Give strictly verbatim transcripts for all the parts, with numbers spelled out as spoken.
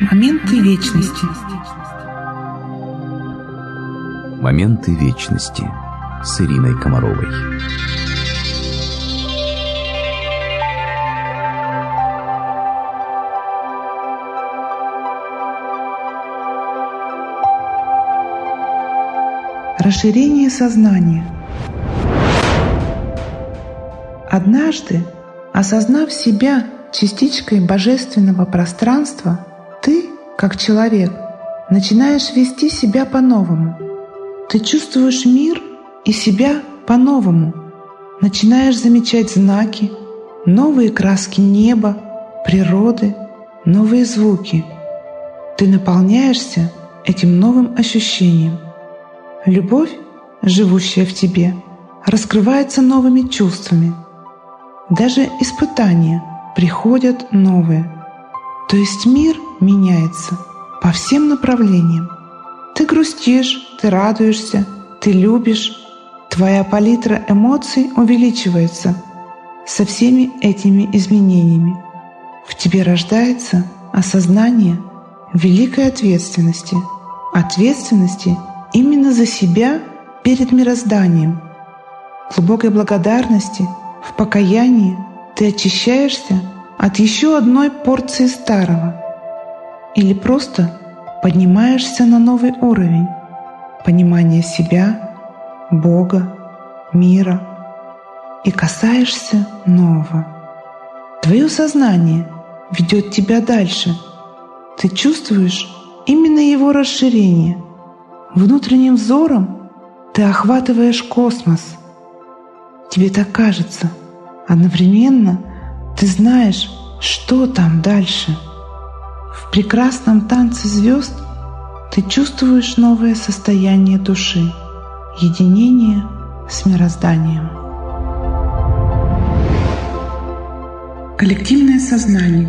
Моменты вечности. Моменты вечности с Ириной Комаровой. Расширение сознания. Однажды, осознав себя частичкой божественного пространства, ты, как человек, начинаешь вести себя по-новому. Ты чувствуешь мир и себя по-новому. Начинаешь замечать знаки, новые краски неба, природы, новые звуки. Ты наполняешься этим новым ощущением. Любовь, живущая в тебе, раскрывается новыми чувствами. Даже испытания приходят новые. То есть мир меняется по всем направлениям. Ты грустишь, ты радуешься, ты любишь. Твоя палитра эмоций увеличивается со всеми этими изменениями. В тебе рождается осознание великой ответственности. Ответственности именно за себя перед мирозданием. В глубокой благодарности, в покаянии ты очищаешься от еще одной порции старого или просто поднимаешься на новый уровень понимания себя, Бога, мира и касаешься нового. Твое сознание ведет тебя дальше. Ты чувствуешь именно его расширение. Внутренним взором ты охватываешь космос. Тебе так кажется. Одновременно ты знаешь, что там дальше. В прекрасном танце звезд ты чувствуешь новое состояние души, единение с мирозданием. Коллективное сознание.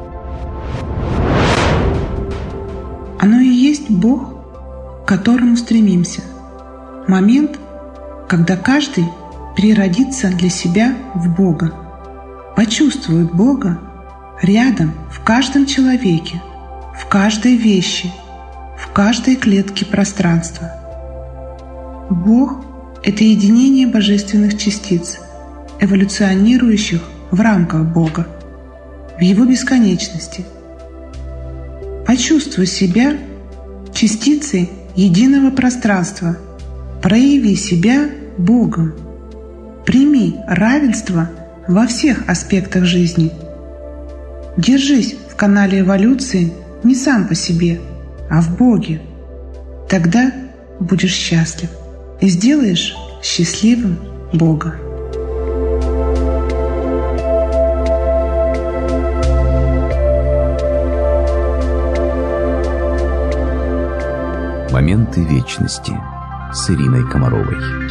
Оно и есть Бог, к которому стремимся. Момент, когда каждый переродится для себя в Бога, почувствует Бога рядом в каждом человеке, в каждой вещи, в каждой клетке пространства. Бог — это единение божественных частиц, эволюционирующих в рамках Бога, в Его бесконечности. Почувствуй себя частицей единого пространства, прояви себя Богом, прими равенство во всех аспектах жизни. Держись в канале эволюции не сам по себе, а в Боге. Тогда будешь счастлив и сделаешь счастливым Бога. Моменты вечности с Ириной Комаровой.